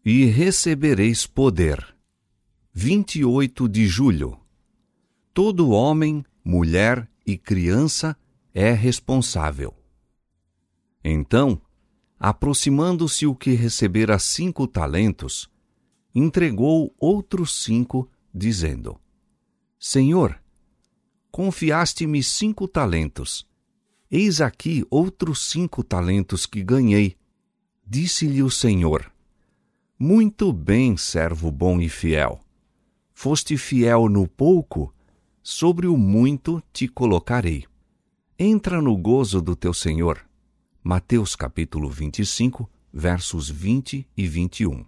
E recebereis poder. 28 de julho. Todo homem, mulher e criança é responsável. Então, aproximando-se o que recebera 5 talentos, entregou outros 5, dizendo: Senhor, confiaste-me 5 talentos. Eis aqui outros 5 talentos que ganhei. Disse-lhe o Senhor: Muito bem, servo bom e fiel. Foste fiel no pouco, sobre o muito te colocarei. Entra no gozo do teu Senhor. Mateus capítulo 25, versos 20 e 21.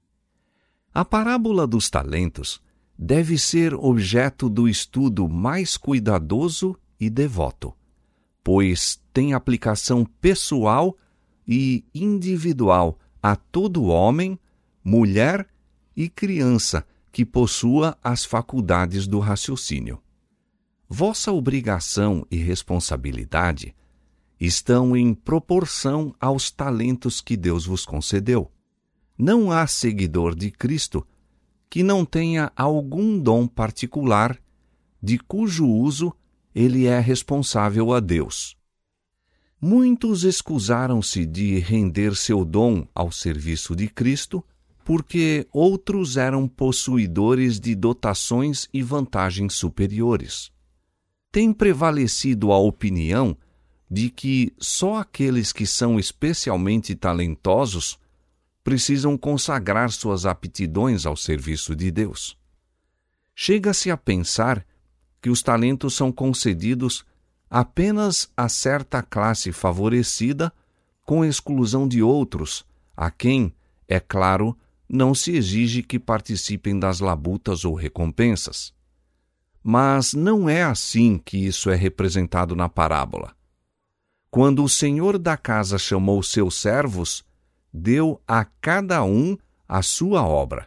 A parábola dos talentos deve ser objeto do estudo mais cuidadoso e devoto, pois tem aplicação pessoal e individual a todo homem, mulher e criança que possua as faculdades do raciocínio. Vossa obrigação e responsabilidade estão em proporção aos talentos que Deus vos concedeu. Não há seguidor de Cristo que não tenha algum dom particular de cujo uso ele é responsável a Deus. Muitos escusaram-se de render seu dom ao serviço de Cristo porque outros eram possuidores de dotações e vantagens superiores. Tem prevalecido a opinião de que só aqueles que são especialmente talentosos precisam consagrar suas aptidões ao serviço de Deus. Chega-se a pensar que os talentos são concedidos apenas a certa classe favorecida, com exclusão de outros, a quem, é claro, não se exige que participem das labutas ou recompensas. Mas não é assim que isso é representado na parábola. Quando o senhor da casa chamou seus servos, deu a cada um a sua obra.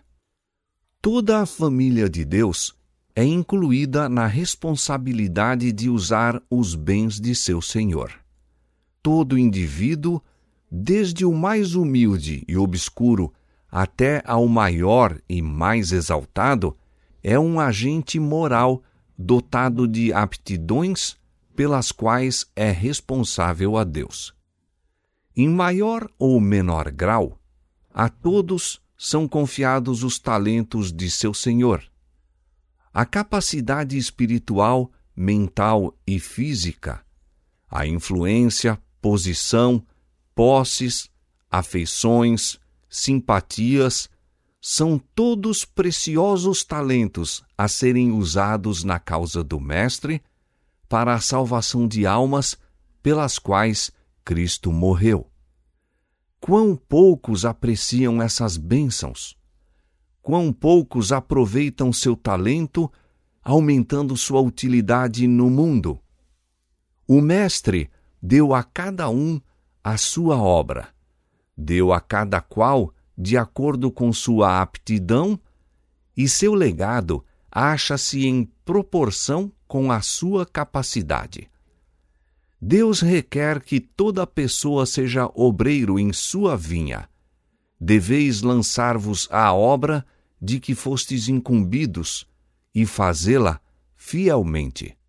Toda a família de Deus é incluída na responsabilidade de usar os bens de seu Senhor. Todo indivíduo, desde o mais humilde e obscuro até ao maior e mais exaltado, é um agente moral dotado de aptidões pelas quais é responsável a Deus. Em maior ou menor grau, a todos são confiados os talentos de seu Senhor. A capacidade espiritual, mental e física, a influência, posição, posses, afeições, simpatias, são todos preciosos talentos a serem usados na causa do Mestre para a salvação de almas pelas quais Cristo morreu. Quão poucos apreciam essas bênçãos! Quão poucos aproveitam seu talento, aumentando sua utilidade no mundo! O Mestre deu a cada um a sua obra, deu a cada qual de acordo com sua aptidão, e seu legado acha-se em proporção com a sua capacidade. Deus requer que toda pessoa seja obreiro em sua vinha. Deveis lançar-vos à obra de que fostes incumbidos e fazê-la fielmente.